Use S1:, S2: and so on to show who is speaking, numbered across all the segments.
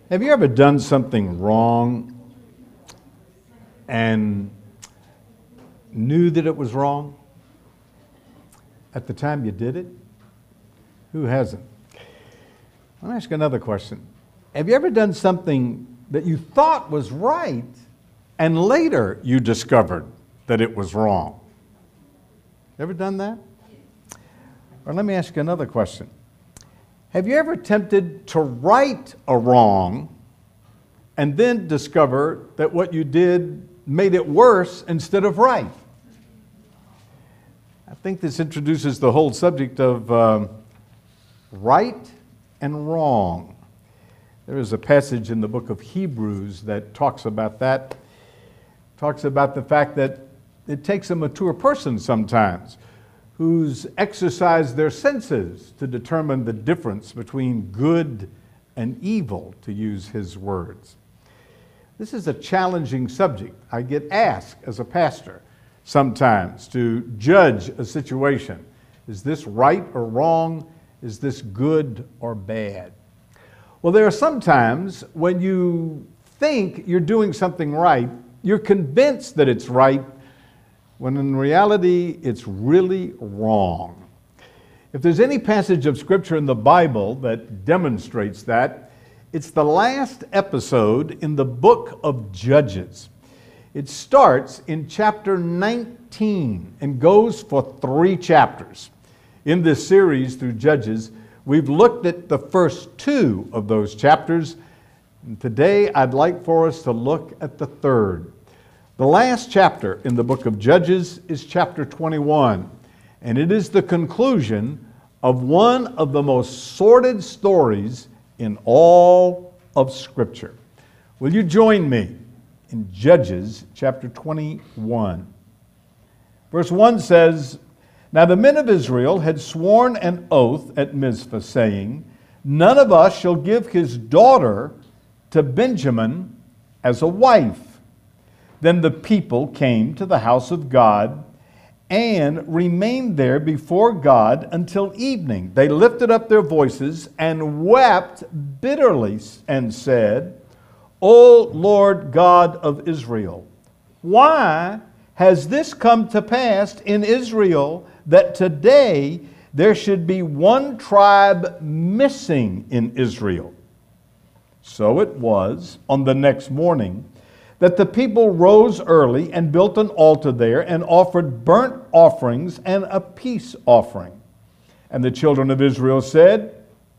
S1: Have you ever done something wrong and knew that it was wrong at the time you did it? Who hasn't? Let me ask you another question. Have you ever done something that you thought was right and later you discovered that it was wrong? Ever done that? Or let me ask you another question. Have you ever attempted to right a wrong and then discover that what you did made it worse instead of right? I think this introduces the whole subject of right and wrong. There is a passage in the book of Hebrews that talks about that, talks about the fact that it takes a mature person sometimes who's exercised their senses to determine the difference between good and evil, to use his words. This is a challenging subject. I get asked as a pastor sometimes to judge a situation. Is this right or wrong? Is this good or bad? Well, there are some times when you think you're doing something right, you're convinced that it's right, when in reality it's really wrong. If there's any passage of Scripture in the Bible that demonstrates that, it's the last episode in the book of Judges. It starts in chapter 19 and goes for 3 chapters. In this series through Judges, we've looked at the first 2 of those chapters, and today I'd like for us to look at the 3rd. The last chapter in the book of Judges is chapter 21, and it is the conclusion of one of the most sordid stories in all of Scripture. Will you join me in Judges chapter 21? Verse 1 says, "Now the men of Israel had sworn an oath at Mizpah, saying, 'None of us shall give his daughter to Benjamin as a wife.' Then the people came to the house of God and remained there before God until evening. They lifted up their voices and wept bitterly and said, 'O Lord God of Israel, why has this come to pass in Israel that today there should be one tribe missing in Israel?' So it was on the next morning that the people rose early and built an altar there and offered burnt offerings and a peace offering. And the children of Israel said,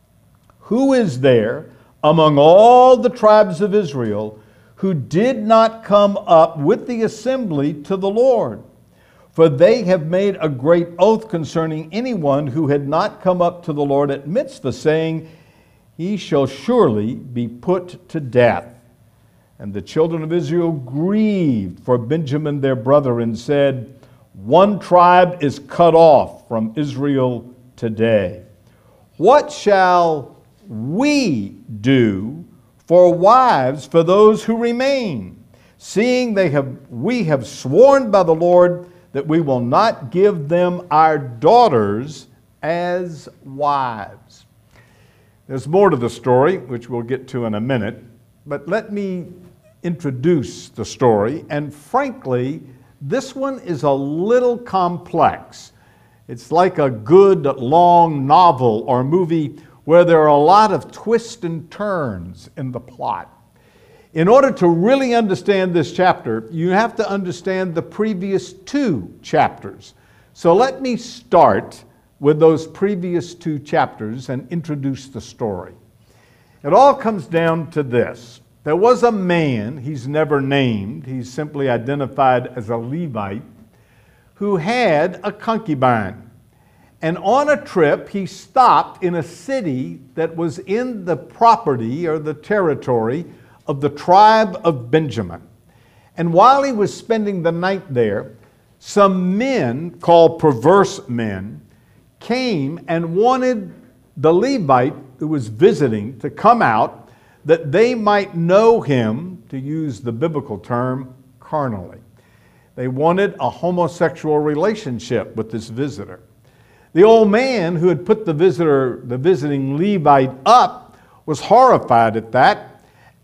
S1: 'Who is there among all the tribes of Israel who did not come up with the assembly to the Lord? For they have made a great oath concerning anyone who had not come up to the Lord at Mizpah, saying, he shall surely be put to death.' And the children of Israel grieved for Benjamin their brother and said, 'One tribe is cut off from Israel today. What shall we do for wives for those who remain, seeing we have sworn by the Lord that we will not give them our daughters as wives?'" There's more to the story, which we'll get to in a minute, but let me introduce the story. And frankly, this one is a little complex. It's like a good long novel or movie where there are a lot of twists and turns in the plot. In order to really understand this chapter, you have to understand the previous 2 chapters. So let me start with those previous 2 chapters and introduce the story. It all comes down to this. There was a man, he's never named, he's simply identified as a Levite, who had a concubine. And on a trip, he stopped in a city that was in the property or the territory of the tribe of Benjamin. And while he was spending the night there, some men called perverse men came and wanted the Levite who was visiting to come out that they might know him, to use the biblical term, carnally. They wanted a homosexual relationship with this visitor. The old man who had put the visiting Levite up was horrified at that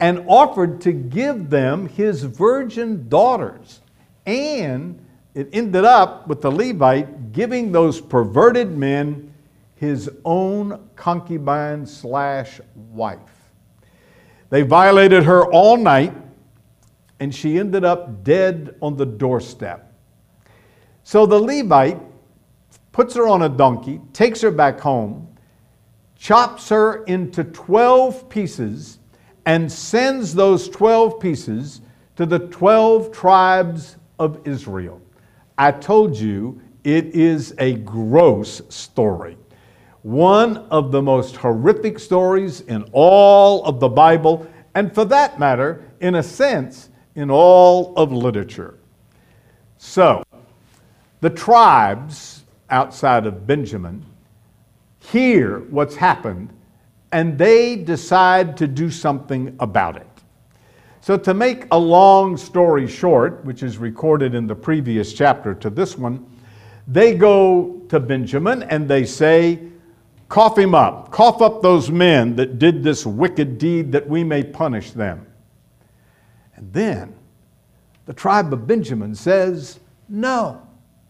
S1: and offered to give them his virgin daughters. And it ended up with the Levite giving those perverted men his own concubine / wife. They violated her all night, and she ended up dead on the doorstep. So the Levite puts her on a donkey, takes her back home, chops her into 12 pieces, and sends those 12 pieces to the 12 tribes of Israel. I told you it is a gross story. One of the most horrific stories in all of the Bible, and for that matter, in a sense, in all of literature. So, the tribes outside of Benjamin hear what's happened, and they decide to do something about it. So to make a long story short, which is recorded in the previous chapter to this one, they go to Benjamin and they say, cough him up, cough up those men that did this wicked deed that we may punish them. And then the tribe of Benjamin says, no,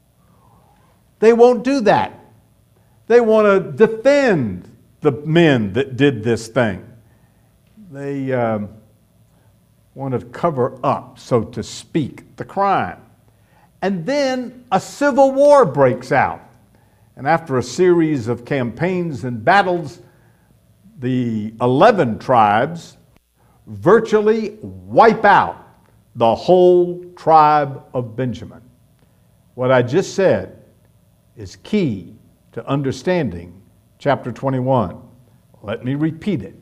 S1: they won't do that. They want to defend the men that did this thing. They want to cover up, so to speak, the crime. And then a civil war breaks out. And after a series of campaigns and battles, the 11 tribes virtually wipe out the whole tribe of Benjamin. What I just said is key to understanding chapter 21. Let me repeat it.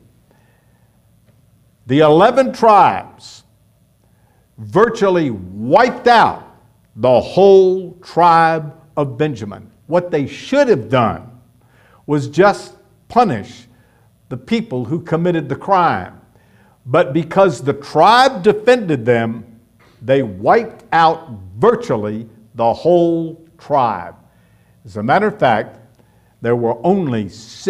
S1: The 11 tribes virtually wiped out the whole tribe of Benjamin. What they should have done was just punish the people who committed the crime. But because the tribe defended them, they wiped out virtually the whole tribe. As a matter of fact, there were only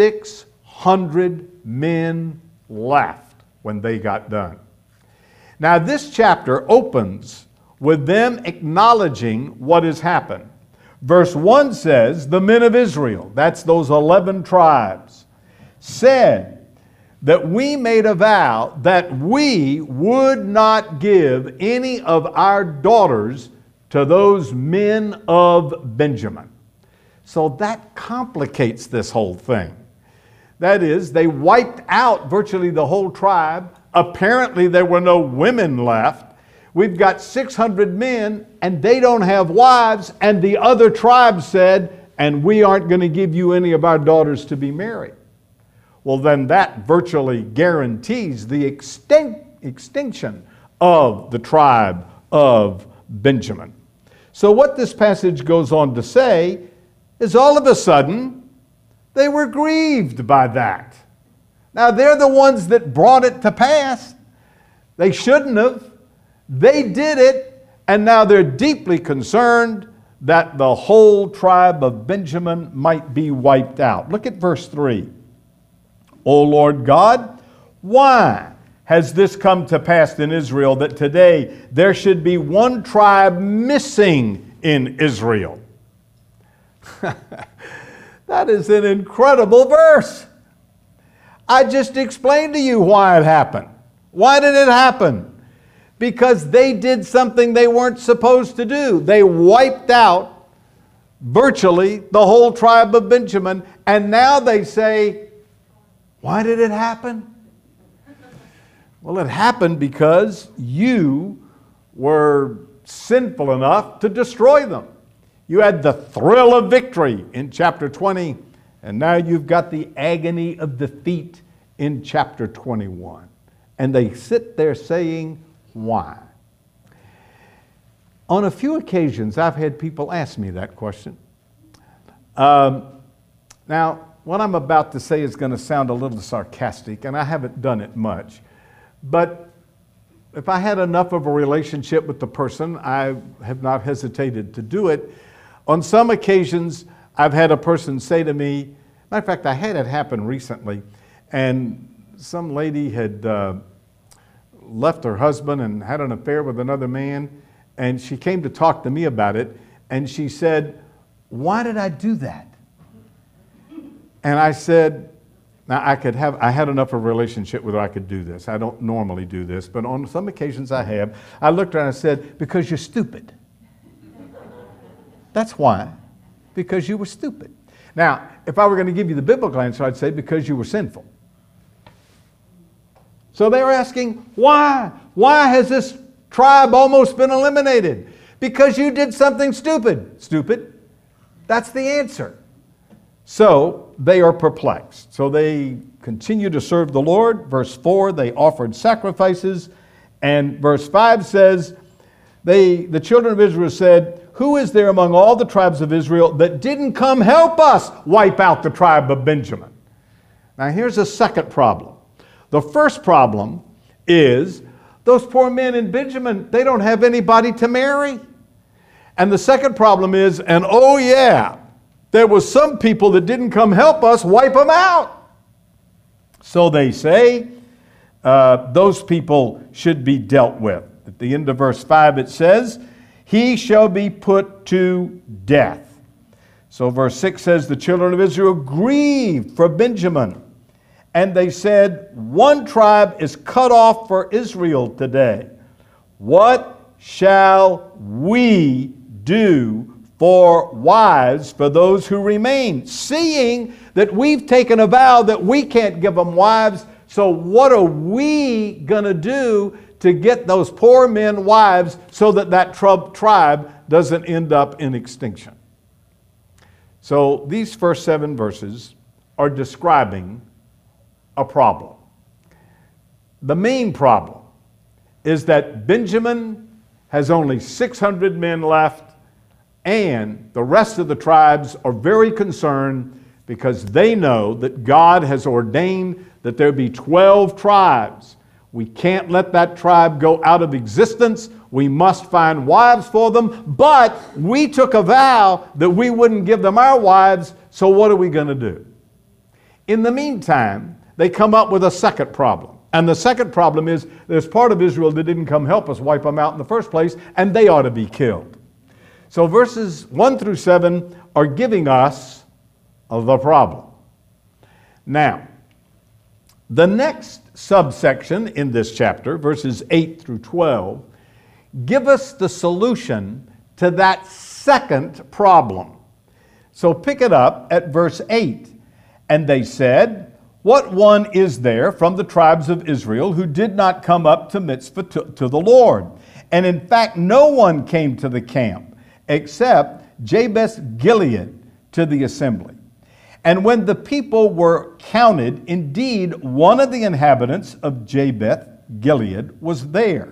S1: 600 men left when they got done. Now, this chapter opens with them acknowledging what has happened. Verse 1 says, the men of Israel, that's those 11 tribes, said that we made a vow that we would not give any of our daughters to those men of Benjamin. So that complicates this whole thing. That is, they wiped out virtually the whole tribe. Apparently there were no women left. We've got 600 men and they don't have wives, and the other tribes said, and we aren't going to give you any of our daughters to be married. Well, then that virtually guarantees the extinction of the tribe of Benjamin. So what this passage goes on to say is all of a sudden they were grieved by that. Now they're the ones that brought it to pass. They shouldn't have. They did it, and now they're deeply concerned that the whole tribe of Benjamin might be wiped out. Look at verse 3. O Lord God, why has this come to pass in Israel that today there should be one tribe missing in Israel? That is an incredible verse. I just explained to you why it happened. Why did it happen? Because they did something they weren't supposed to do. They wiped out virtually the whole tribe of Benjamin, and now they say, why did it happen? Well, it happened because you were sinful enough to destroy them. You had the thrill of victory in chapter 20, and now you've got the agony of defeat in chapter 21. And they sit there saying, why? On a few occasions, I've had people ask me that question. Now, what I'm about to say is going to sound a little sarcastic, and I haven't done it much. But if I had enough of a relationship with the person, I have not hesitated to do it. On some occasions, I've had a person say to me, matter of fact, I had it happen recently, and some lady had left her husband and had an affair with another man, and she came to talk to me about it, and she said, "Why did I do that?" And I said, now I had enough of a relationship with her I could do this. I don't normally do this, but on some occasions I have. I looked at her and I said, "Because you're stupid." That's why. Because you were stupid. Now, if I were going to give you the biblical answer, I'd say because you were sinful. So they were asking, why? Why has this tribe almost been eliminated? Because you did something stupid. Stupid? That's the answer. So they are perplexed. So they continue to serve the Lord. Verse 4, they offered sacrifices. And verse 5 says, the children of Israel said, "Who is there among all the tribes of Israel that didn't come help us wipe out the tribe of Benjamin?" Now here's a second problem. The first problem is those poor men in Benjamin, they don't have anybody to marry. And the second problem is, and oh yeah, there was some people that didn't come help us wipe them out. So they say those people should be dealt with. At the end of verse 5 it says, "He shall be put to death." So verse 6 says, "The children of Israel grieved for Benjamin, and they said, 'One tribe is cut off for Israel today. What shall we do for wives for those who remain, seeing that we've taken a vow that we can't give them wives? So what are we going to do to get those poor men wives so that that tribe doesn't end up in extinction?'" So these first 7 verses are describing a problem. The main problem is that Benjamin has only 600 men left, and the rest of the tribes are very concerned because they know that God has ordained that there be 12 tribes. We can't let that tribe go out of existence. We must find wives for them, but we took a vow that we wouldn't give them our wives, so what are we going to do? In the meantime, they come up with a second problem. And the second problem is there's part of Israel that didn't come help us wipe them out in the first place, and they ought to be killed. So verses 1 through 7 are giving us the problem. Now, the next subsection in this chapter, verses 8 through 12, give us the solution to that second problem. So pick it up at verse 8. "And they said, 'What one is there from the tribes of Israel who did not come up to Mitzvah to the Lord?' And in fact, no one came to the camp except Jabesh Gilead to the assembly. And when the people were counted, indeed, one of the inhabitants of Jabesh Gilead was there.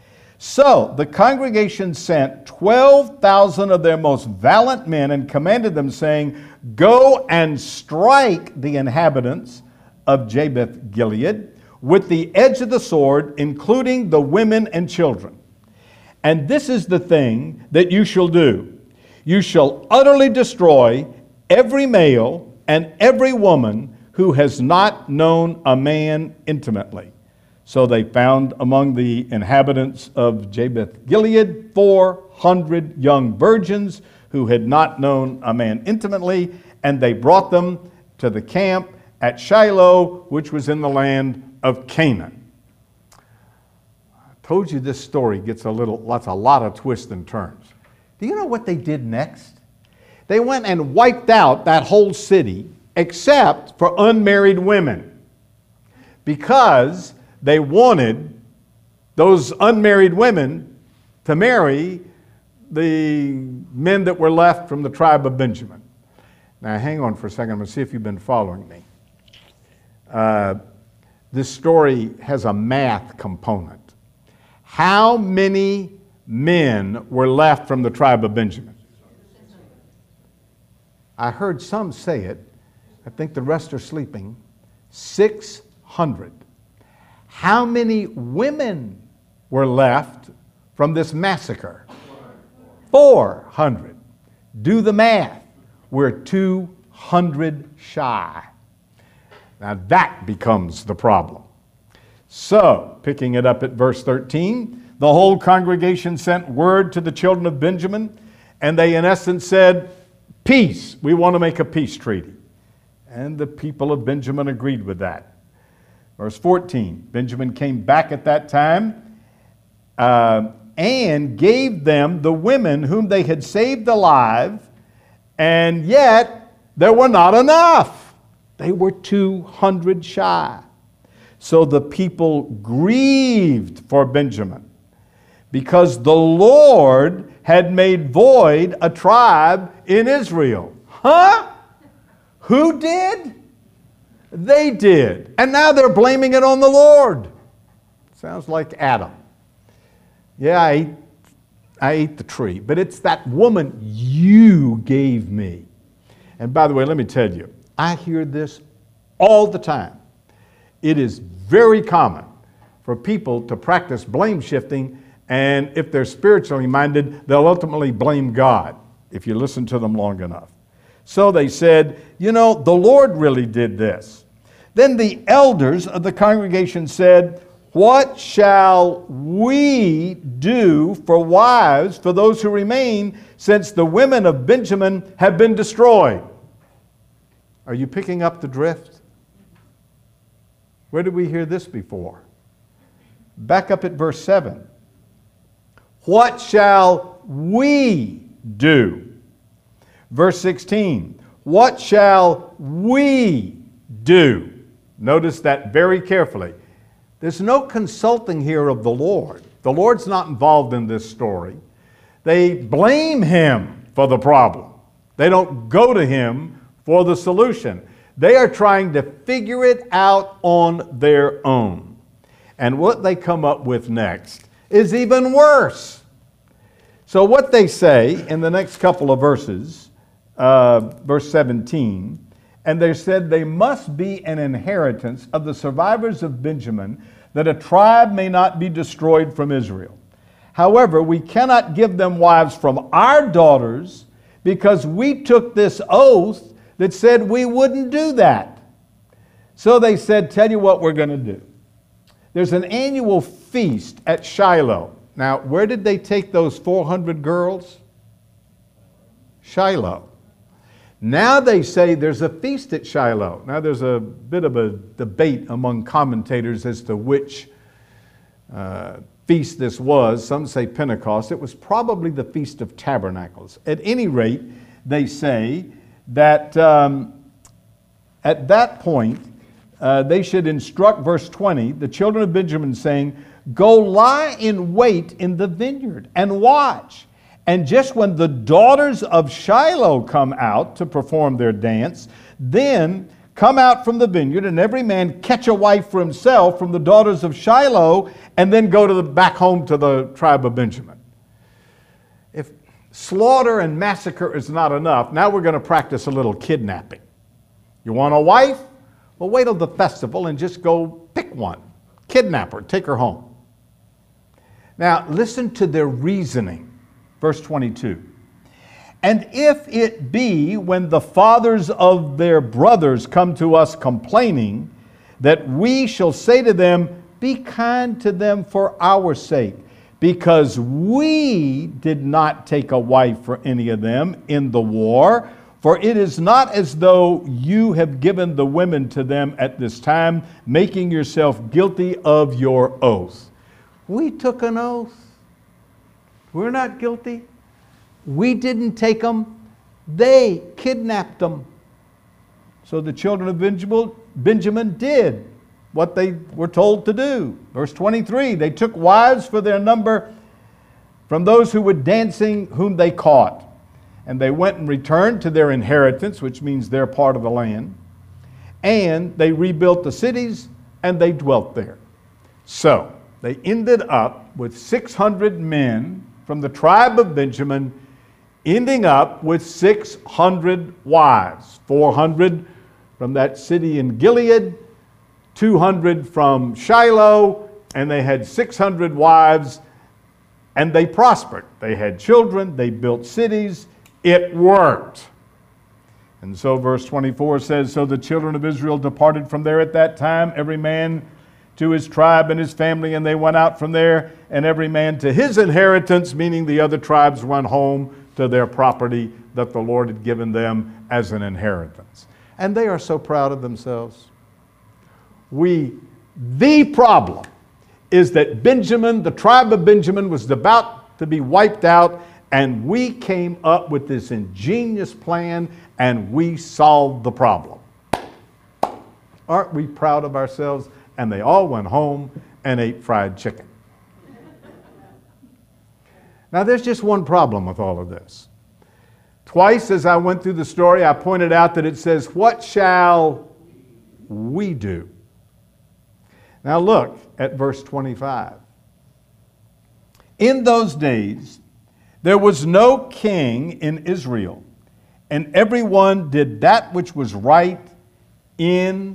S1: So the congregation sent 12,000 of their most valiant men and commanded them, saying, 'Go and strike the inhabitants of Jabesh Gilead with the edge of the sword, including the women and children. And this is the thing that you shall do. You shall utterly destroy every male and every woman who has not known a man intimately.' So they found among the inhabitants of Jabesh Gilead 400 young virgins who had not known a man intimately, and they brought them to the camp at Shiloh, which was in the land of Canaan." I told you this story gets a lot of twists and turns. Do you know what they did next? They went and wiped out that whole city except for unmarried women, because they wanted those unmarried women to marry the men that were left from the tribe of Benjamin. Now hang on for a second. I'm going to see if you've been following me. This story has a math component. How many men were left from the tribe of Benjamin? I heard some say it. I think the rest are sleeping. 600. How many women were left from this massacre? 400. Do the math. We're 200 shy. Now that becomes the problem. So, picking it up at verse 13, the whole congregation sent word to the children of Benjamin, and they in essence said, peace, we want to make a peace treaty. And the people of Benjamin agreed with that. Verse 14, Benjamin came back at that time and gave them the women whom they had saved alive, and yet there were not enough. They were 200 shy. So the people grieved for Benjamin, because the Lord had made void a tribe in Israel. Huh? Who did? They did. And now they're blaming it on the Lord. Sounds like Adam. Yeah, I ate the tree, but it's that woman you gave me. And by the way, let me tell you, I hear this all the time. It is very common for people to practice blame shifting, and if they're spiritually minded, they'll ultimately blame God if you listen to them long enough. So they said, you know, the Lord really did this. Then the elders of the congregation said, what shall we do for wives for those who remain, since the women of Benjamin have been destroyed? Are you picking up the drift? Where did we hear this before? Back up at verse 7. What shall we do? Verse 16. What shall we do? Notice that very carefully. There's no consulting here of the Lord. The Lord's not involved in this story. They blame him for the problem. They don't go to him for the solution. They are trying to figure it out on their own. And what they come up with next is even worse. So what they say in the next couple of verses, verse 17, and they said they must be an inheritance of the survivors of Benjamin, that a tribe may not be destroyed from Israel. However, we cannot give them wives from our daughters, because we took this oath that said we wouldn't do that. So they said, tell you what we're going to do. There's an annual feast at Shiloh. Now, where did they take those 400 girls? Shiloh. Now they say there's a feast at Shiloh. Now there's a bit of a debate among commentators as to which feast this was. Some say Pentecost. It was probably the Feast of Tabernacles. At any rate, they say that at that point, they should instruct, verse 20, the children of Benjamin, saying, go lie in wait in the vineyard and watch. And just when the daughters of Shiloh come out to perform their dance, then come out from the vineyard, and every man catch a wife for himself from the daughters of Shiloh, and then go back home to the tribe of Benjamin. If slaughter and massacre is not enough, now we're going to practice a little kidnapping. You want a wife? Well, wait till the festival and just go pick one. Kidnap her, take her home. Now, listen to their reasoning. Verse 22. And if it be when the fathers of their brothers come to us complaining, that we shall say to them, be kind to them for our sake, because we did not take a wife for any of them in the war. For it is not as though you have given the women to them at this time, making yourself guilty of your oath. We took an oath. We're not guilty. We didn't take them. They kidnapped them. So the children of Benjamin did what they were told to do. Verse 23, they took wives for their number from those who were dancing, whom they caught. And they went and returned to their inheritance, which means their part of the land. And they rebuilt the cities, and they dwelt there. So they ended up with 600 men from the tribe of Benjamin, ending up with 600 wives. 400 from that city in Gilead, 200 from Shiloh, and they had 600 wives, and they prospered. They had children, they built cities. It worked. And so verse 24 says, so the children of Israel departed from there at that time, every man to his tribe and his family, and they went out from there, and every man to his inheritance, meaning the other tribes went home to their property that the Lord had given them as an inheritance. And they are so proud of themselves. The problem is that Benjamin, the tribe of Benjamin, was about to be wiped out, and we came up with this ingenious plan, and we solved the problem. Aren't we proud of ourselves? And they all went home and ate fried chicken. Now, there's just one problem with all of this. Twice as I went through the story, I pointed out that it says, "What shall we do?" Now look at verse 25. In those days, there was no king in Israel, and everyone did that which was right in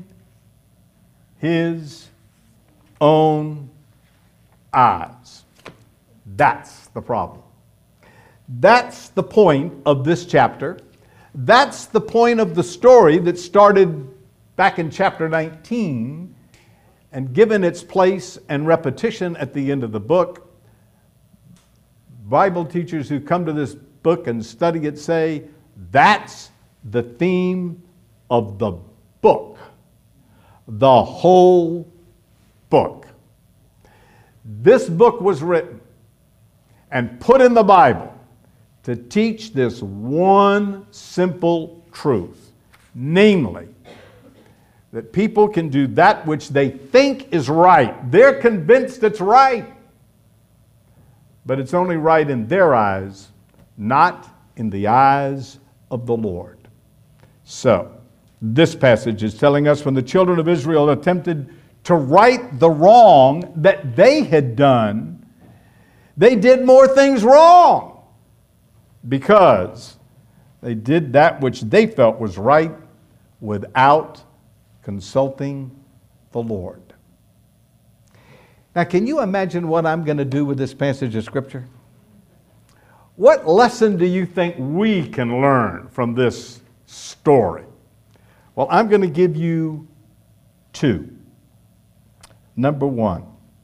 S1: his own eyes. That's the problem. That's the point of this chapter. That's the point of the story that started back in chapter 19 and given its place and repetition at the end of the book. Bible teachers who come to this book and study it say that's the theme of the book, the whole book. This book was written and put in the Bible to teach this one simple truth, namely, that people can do that which they think is right. They're convinced it's right, but it's only right in their eyes, not in the eyes of the Lord. So, this passage is telling us when the children of Israel attempted to right the wrong that they had done, they did more things wrong because they did that which they felt was right without consulting the Lord. Now, can you imagine what I'm going to do with this passage of Scripture? What lesson do you think we can learn from this story? Well, I'm going to give you two. Number one,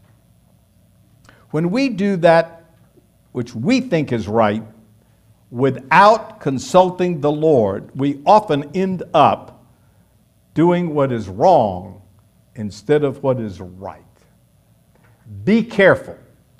S1: when we do that which we think is right without consulting the Lord, we often end up doing what is wrong instead of what is right. Be careful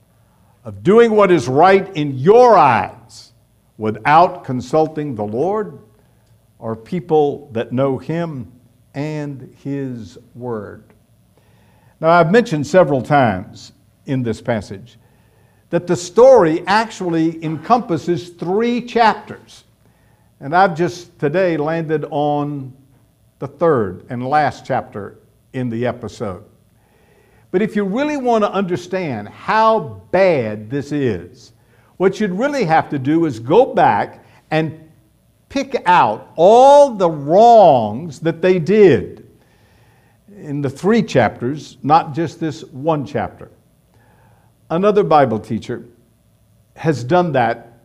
S1: of doing what is right in your eyes without consulting the Lord or people that know Him and His Word. Now, I've mentioned several times in this passage that the story actually encompasses 3 chapters. And I've just today landed on the 3rd and last chapter in the episode. But if you really want to understand how bad this is, what you'd really have to do is go back and pick out all the wrongs that they did in the 3 chapters, not just this 1 chapter. Another Bible teacher has done that,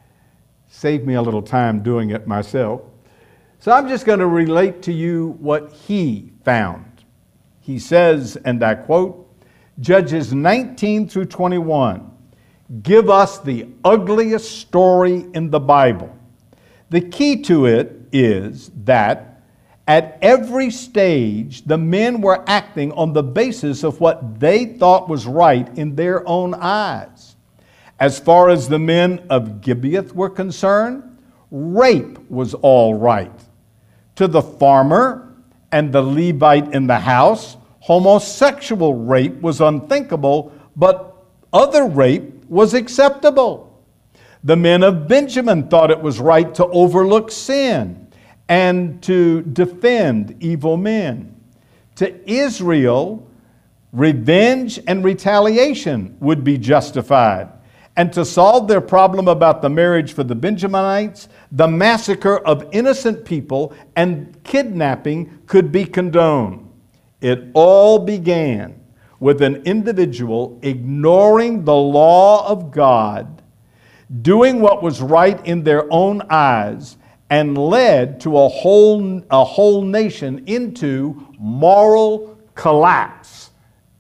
S1: saved me a little time doing it myself. So I'm just going to relate to you what he found. He says, and I quote, Judges 19 through 21 give us the ugliest story in the Bible. The key to it is that at every stage, the men were acting on the basis of what they thought was right in their own eyes. As far as the men of Gibeath were concerned, rape was all right. To the farmer and the Levite in the house, homosexual rape was unthinkable, but other rape was acceptable. The men of Benjamin thought it was right to overlook sin and to defend evil men. To Israel, revenge and retaliation would be justified. And to solve their problem about the marriage for the Benjaminites, the massacre of innocent people and kidnapping could be condoned. It all began with an individual ignoring the law of God, doing what was right in their own eyes, and led to a whole nation into moral collapse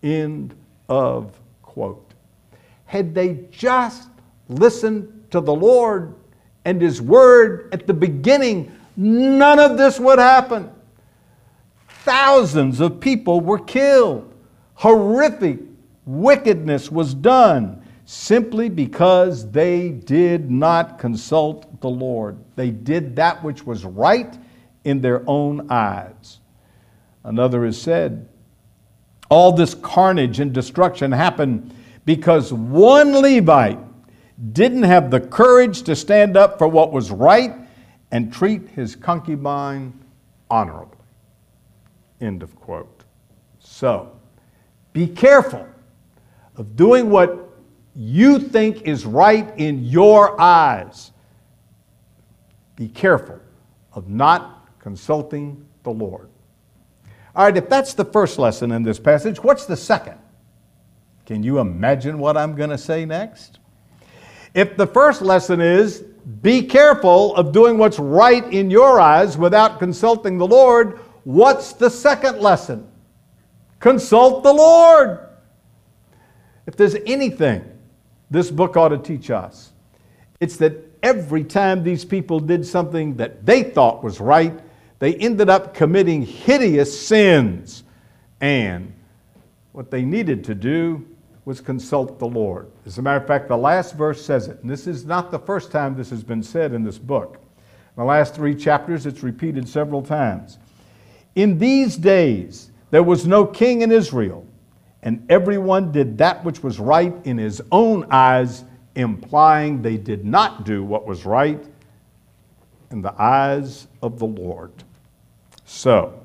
S1: End of quote. Had they just listened to the Lord and His Word at the beginning, none of this would happen. Thousands of people were killed. Horrific wickedness was done simply because they did not consult the Lord. They did that which was right in their own eyes. Another has said, all this carnage and destruction happened because one Levite didn't have the courage to stand up for what was right and treat his concubine honorably. End of quote. So, be careful of doing what you think is right in your eyes. Be careful of not consulting the Lord. All right, if that's the first lesson in this passage, what's the second? Can you imagine what I'm going to say next? If the first lesson is, be careful of doing what's right in your eyes without consulting the Lord, what's the second lesson? Consult the Lord. If there's anything this book ought to teach us, it's that every time these people did something that they thought was right, they ended up committing hideous sins. And what they needed to do was consult the Lord. As a matter of fact, the last verse says it. And this is not the first time this has been said in this book. In the last 3 chapters, it's repeated several times. In these days, there was no king in Israel, and everyone did that which was right in his own eyes, implying they did not do what was right in the eyes of the Lord. So,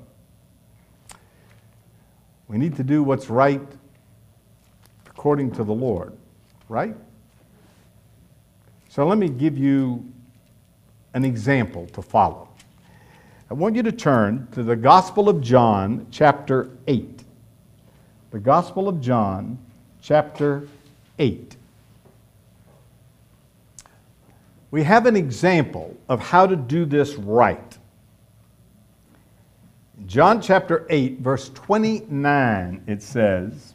S1: we need to do what's right according to the Lord, right? So let me give you an example to follow. I want you to turn to the Gospel of John, chapter 8. The Gospel of John, chapter 8. We have an example of how to do this right. In John chapter 8, verse 29, it says,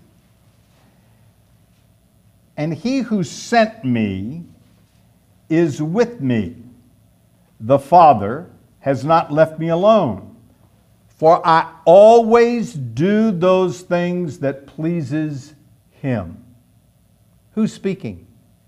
S1: "And he who sent me is with me. The Father has not left me alone, for I always do those things that pleases him." Who's speaking?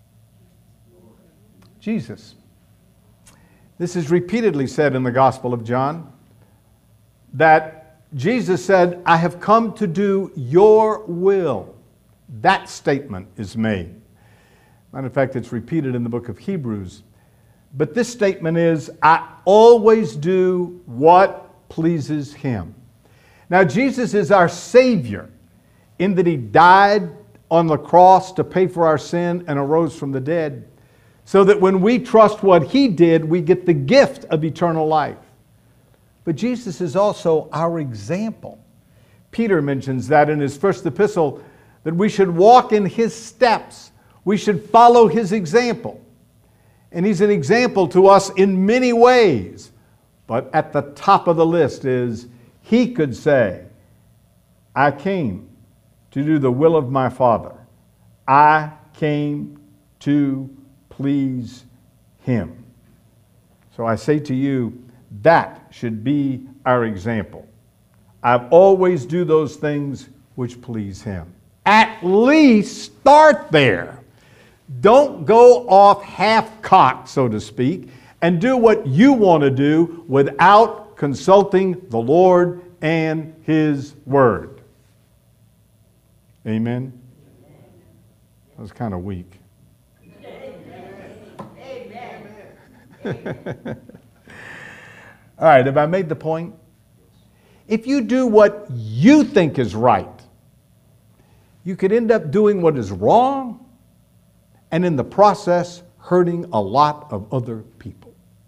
S1: Jesus. This is repeatedly said in the Gospel of John, that Jesus said, "I have come to do your will." That statement is made. Matter of fact, it's repeated in the book of Hebrews. But this statement is, "I always do what pleases him." Now, Jesus is our Savior in that he died on the cross to pay for our sin and arose from the dead, so that when we trust what he did, we get the gift of eternal life. But Jesus is also our example. Peter mentions that in his first epistle, that we should walk in his steps. We should follow his example. And he's an example to us in many ways. But at the top of the list is, he could say, "I came to do the will of my Father. I came to please him." So I say to you, that should be our example. I always do those things which please him. At least start there. Don't go off half-cocked, so to speak, and do what you want to do without consulting the Lord and his word. Amen? That was kind of weak. Amen. All right, have I made the point? If you do what you think is right, you could end up doing what is wrong, and in the process, hurting a lot of other people.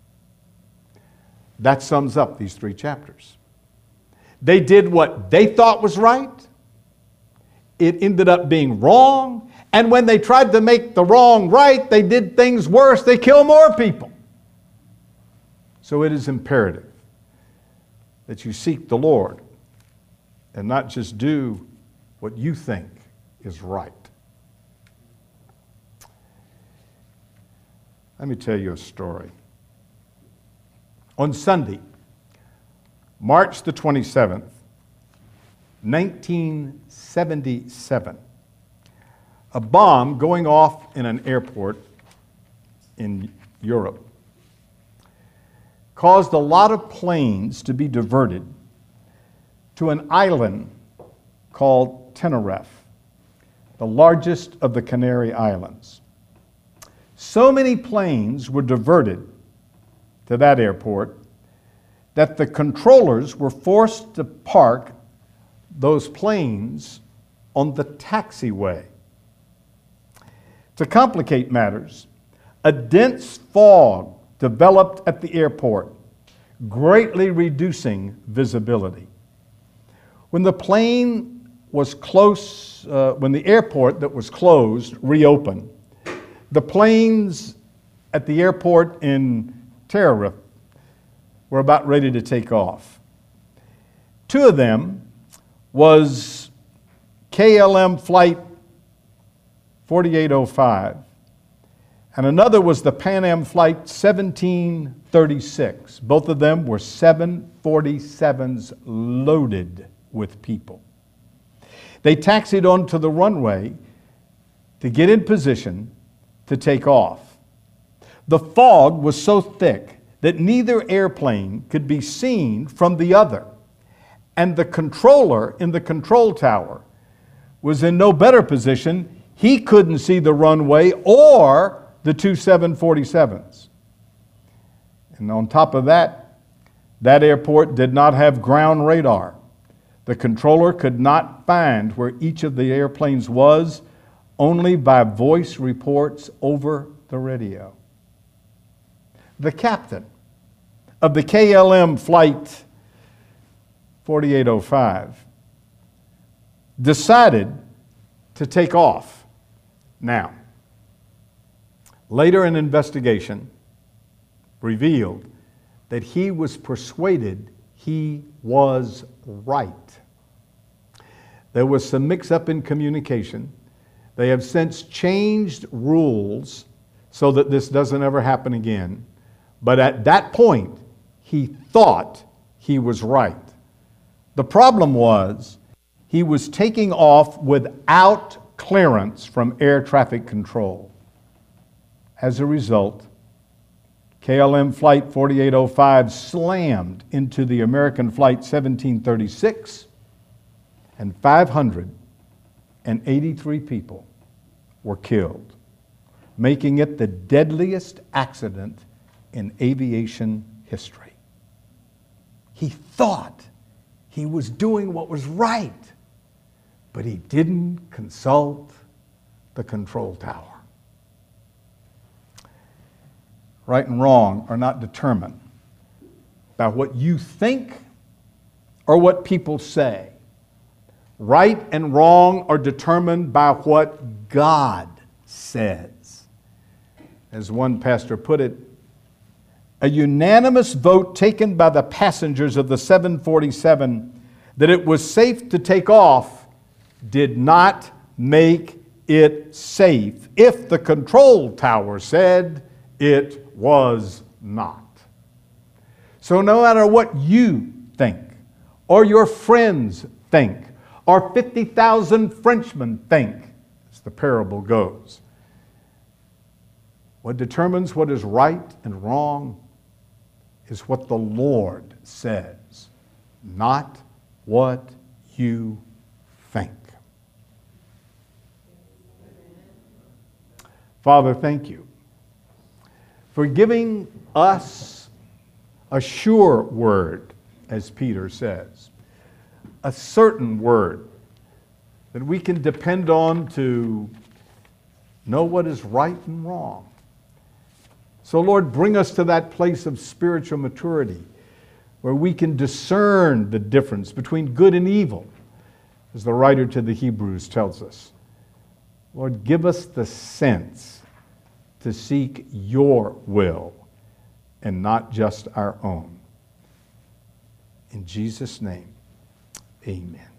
S1: That sums up these 3 chapters. They did what they thought was right. It ended up being wrong. And when they tried to make the wrong right, they did things worse. They killed more people. So it is imperative that you seek the Lord and not just do what you think is right. Let me tell you a story. On Sunday, March the 27th, 1977, a bomb going off in an airport in Europe caused a lot of planes to be diverted to an island called Tenerife, the largest of the Canary Islands. So many planes were diverted to that airport that the controllers were forced to park those planes on the taxiway. To complicate matters, a dense fog developed at the airport, greatly reducing visibility. When the plane was when the airport that was closed reopened, the planes at the airport in Tenerife were about ready to take off. Two of them was KLM flight 4805, and another was the Pan Am flight 1736. Both of them were 747s loaded with people. They taxied onto the runway to get in position to take off. The fog was so thick that neither airplane could be seen from the other, and the controller in the control tower was in no better position. He couldn't see the runway or the two 747s. And on top of that, that airport did not have ground radar. The controller could not find where each of the airplanes was, only by voice reports over the radio. The captain of the KLM flight 4805 decided to take off. Now, later an investigation revealed that he was persuaded he was right. There was some mix-up in communication. They have since changed rules so that this doesn't ever happen again. But at that point, he thought he was right. The problem was he was taking off without clearance from air traffic control. As a result, KLM Flight 4805 slammed into the American Flight 1736, and 583 people were killed, making it the deadliest accident in aviation history. He thought he was doing what was right, but he didn't consult the control tower. Right and wrong are not determined by what you think or what people say. Right and wrong are determined by what God says. As one pastor put it, a unanimous vote taken by the passengers of the 747 that it was safe to take off did not make it safe if the control tower said it was not. So no matter what you think, or your friends think, or 50,000 Frenchmen think, as the parable goes, what determines what is right and wrong is what the Lord says, not what you think. Father, thank you for giving us a sure word, as Peter says, a certain word that we can depend on to know what is right and wrong. So, Lord, bring us to that place of spiritual maturity where we can discern the difference between good and evil, as the writer to the Hebrews tells us. Lord, give us the sense to seek your will and not just our own. In Jesus' name, amen.